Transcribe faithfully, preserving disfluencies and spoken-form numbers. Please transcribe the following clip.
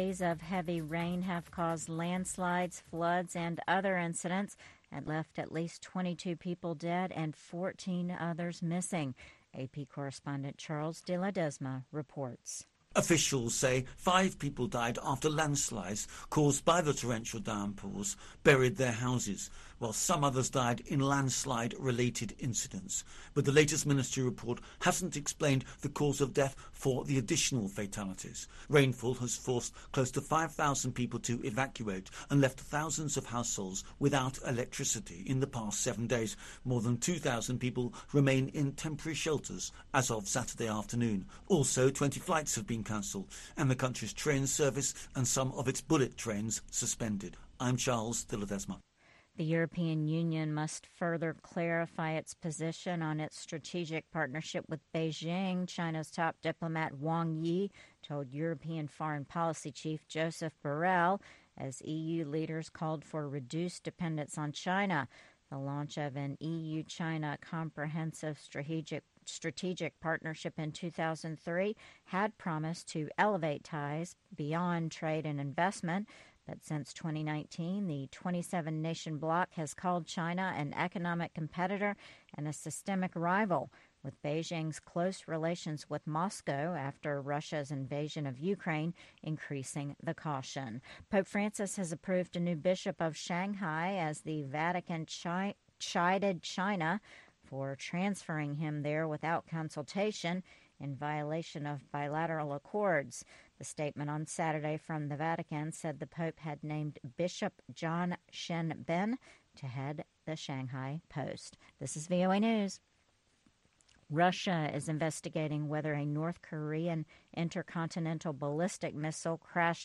days of heavy rain have caused landslides, floods, and other incidents and left at least twenty-two people dead and fourteen others missing. A P correspondent Charles de Ledesma reports. Officials say five people died after landslides caused by the torrential downpours buried their houses, while some others died in landslide-related incidents. But the latest ministry report hasn't explained the cause of death for the additional fatalities. Rainfall has forced close to five thousand people to evacuate and left thousands of households without electricity in the past seven days. More than two thousand people remain in temporary shelters as of Saturday afternoon. Also, twenty flights have been cancelled and the country's train service and some of its bullet trains suspended. I'm Charles de Ledesma. The European Union must further clarify its position on its strategic partnership with Beijing. China's top diplomat Wang Yi told European Foreign Policy Chief Joseph Borrell as E U leaders called for reduced dependence on China. The launch of an E U-China comprehensive strategic strategic partnership in two thousand three had promised to elevate ties beyond trade and investment. But since twenty nineteen, the twenty-seven nation bloc has called China an economic competitor and a systemic rival, with Beijing's close relations with Moscow after Russia's invasion of Ukraine increasing the caution. Pope Francis has approved a new bishop of Shanghai as the Vatican chi- chided China for transferring him there without consultation in violation of bilateral accords. The statement on Saturday from the Vatican said the Pope had named Bishop John Shen Ben to head the Shanghai Post. This is V O A News. Russia is investigating whether a North Korean intercontinental ballistic missile crashed